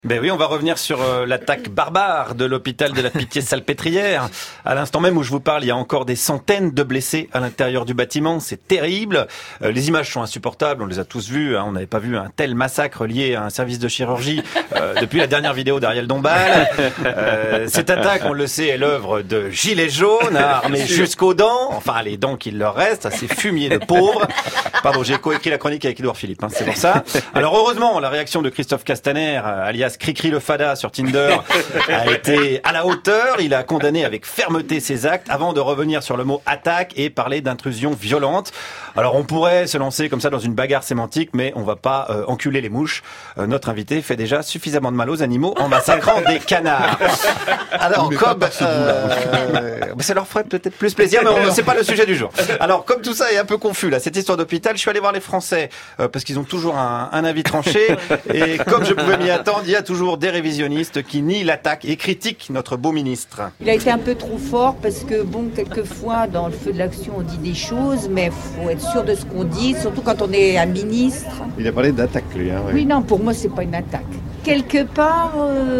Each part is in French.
Ben oui, on va revenir sur l'attaque barbare de l'hôpital de la Pitié-Salpêtrière. À l'instant même où je vous parle, il y a encore des centaines de blessés à l'intérieur du bâtiment. C'est terrible. Les images sont insupportables. On les a tous vues. On n'avait pas vu un tel massacre lié à un service de chirurgie depuis la dernière vidéo d'Ariel Dombal. Cette attaque, on le sait, est l'œuvre de gilets jaunes, armés jusqu'aux dents. Enfin, les dents qu'il leur reste, ces fumiers de pauvres. Pardon, j'ai coécrit la chronique avec Édouard Philippe, c'est pour ça. Alors heureusement, la réaction de Christophe Castaner, alias Cricri le Fada sur Tinder, a été à la hauteur. Il a condamné avec fermeté ses actes avant de revenir sur le mot attaque et parler d'intrusion violente. Alors on pourrait se lancer comme ça dans une bagarre sémantique, mais on va pas enculer les mouches. Notre invité fait déjà suffisamment de mal aux animaux en massacrant des canards. Alors comme ça leur ferait peut-être plus plaisir, mais c'est pas le sujet du jour. Alors comme tout ça est un peu confus là, cette histoire d'hôpital, je suis allé voir les Français parce qu'ils ont toujours un avis tranché, et comme je pouvais m'y attendre, il y a toujours des révisionnistes qui nient l'attaque et critiquent notre beau ministre. Il a été un peu trop fort parce que bon, quelquefois dans le feu de l'action on dit des choses, mais faut être sûr de ce qu'on dit, surtout quand on est un ministre. Il a parlé d'attaque lui, hein, ouais. Oui, non, pour moi c'est pas une attaque. Quelque part,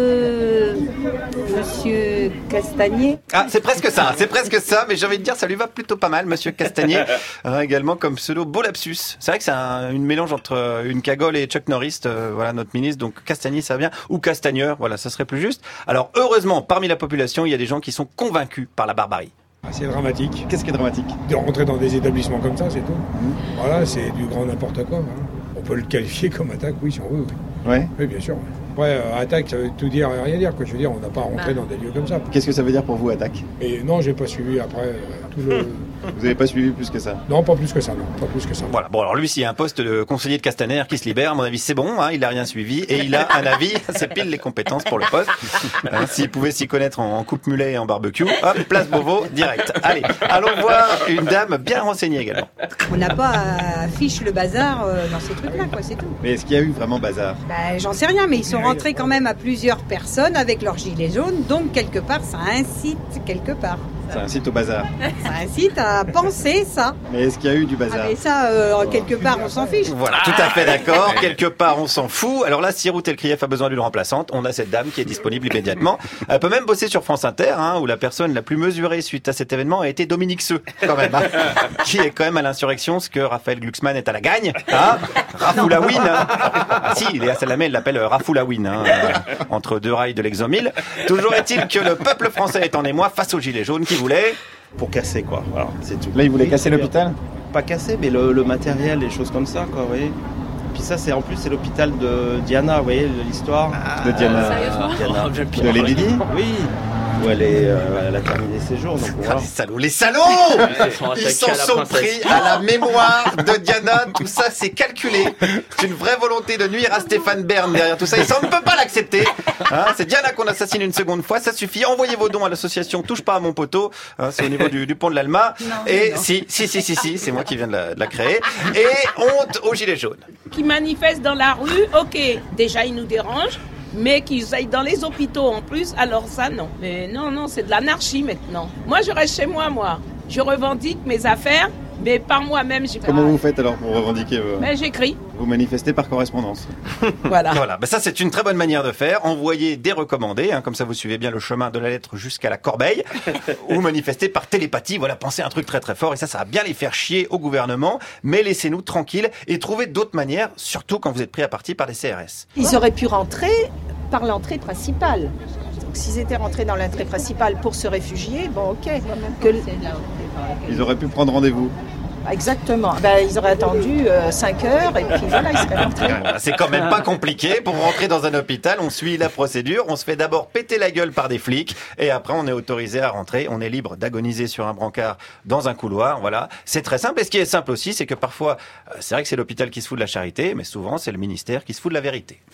Monsieur Castagnier. Ah, c'est presque ça, mais j'ai envie de dire, ça lui va plutôt pas mal, Monsieur Castagnier, également comme pseudo beau lapsus. C'est vrai que c'est une mélange entre une cagole et Chuck Norris, voilà notre ministre, donc Castagnier ça va bien, ou Castagneur, voilà, ça serait plus juste. Alors heureusement, parmi la population, il y a des gens qui sont convaincus par la barbarie. C'est dramatique. Qu'est-ce qui est dramatique ? De rentrer dans des établissements comme ça, c'est tout. Voilà, c'est du grand n'importe quoi. Voilà. On peut le qualifier comme attaque, oui, si on veut. Oui, Ouais. oui bien sûr. Après, attaque, ça veut tout dire et rien dire. Quoi. Je veux dire, on n'a pas rentré dans des lieux comme ça. Qu'est-ce que ça veut dire pour vous, attaque ? Et non, j'ai pas suivi après tout le... Vous n'avez pas suivi plus que ça ? Non, pas plus que ça, non. Pas plus que ça. Voilà. Bon, alors lui, s'il y a un poste de conseiller de Castaner qui se libère, à mon avis, c'est bon, il a rien suivi et il a un avis, c'est pile les compétences pour le poste. S'il pouvait s'y connaître en coupe mulet et en barbecue, hop, place Beauvau, direct. Allez, allons voir une dame bien renseignée également. On n'a pas à fiche le bazar dans ces trucs-là, quoi, c'est tout. Mais est-ce qu'il y a eu vraiment bazar ? J'en sais rien, mais ils sont rentrés quand même à plusieurs personnes avec leurs gilets jaunes, donc quelque part, ça incite quelque part. Ça incite au bazar. Ça incite à penser ça. Mais est-ce qu'il y a eu du bazar ? Mais ça, quelque part, on s'en fiche. Voilà, tout à fait d'accord. Quelque part, on s'en fout. Alors là, si Ruth Elkrief a besoin d'une remplaçante, on a cette dame qui est disponible immédiatement. Elle peut même bosser sur France Inter, où la personne la plus mesurée suite à cet événement a été Dominique Seux, quand même, qui est quand même à l'insurrection, ce que Raphaël Glucksmann est à la gagne. Rafoulawin. Ah si, Léa Salamé l'appelle Rafoulawin, entre deux rails de l'exo 1000. Toujours est-il que le peuple français est en émoi face aux gilets jaunes qui voulaient... Pour casser, quoi. Voilà, c'est tout. Là, il voulait casser l'hôpital ? Pas casser, mais le matériel, les choses comme ça, quoi, vous voyez. Puis ça, c'est en plus, c'est l'hôpital de Diana, vous voyez, l'histoire. De Diana. Diana. De Lady Di ? Oui. Où elle a terminé ses jours. Donc voilà. Les salauds Ils s'en sont pris à la mémoire de Diana. Tout ça, c'est calculé. C'est une vraie volonté de nuire à Stéphane Bern derrière tout ça. Et ça, on ne peut pas l'accepter. C'est Diana qu'on assassine une seconde fois. Ça suffit. Envoyez vos dons à l'association Touche pas à mon poteau. C'est au niveau du pont de l'Alma. Et si, c'est moi qui viens de la créer. Et honte aux gilets jaunes. Qui manifestent dans la rue, ok, déjà ils nous dérangent. Mais qu'ils aillent dans les hôpitaux en plus, alors ça non. Mais non, c'est de l'anarchie maintenant. Moi je reste chez moi. Je revendique mes affaires, mais par moi-même. Comment vous faites alors pour revendiquer Mais j'écris. Vous manifestez par correspondance. Voilà. Ça c'est une très bonne manière de faire. Envoyez des recommandés, comme ça vous suivez bien le chemin de la lettre jusqu'à la corbeille. Ou manifester par télépathie. Voilà, pensez un truc très très fort et ça va bien les faire chier au gouvernement. Mais laissez-nous tranquilles et trouvez d'autres manières, surtout quand vous êtes pris à partie par les CRS. Ils auraient pu rentrer par l'entrée principale. Donc s'ils étaient rentrés dans l'entrée principale pour se réfugier, bon ok. Ils auraient pu prendre rendez-vous. Exactement. Ils auraient attendu 5 heures et puis voilà, ils seraient rentrés. C'est quand même pas compliqué. Pour rentrer dans un hôpital, on suit la procédure. On se fait d'abord péter la gueule par des flics et après on est autorisé à rentrer. On est libre d'agoniser sur un brancard dans un couloir. Voilà. C'est très simple. Et ce qui est simple aussi, c'est que parfois, c'est vrai que c'est l'hôpital qui se fout de la charité, mais souvent c'est le ministère qui se fout de la vérité.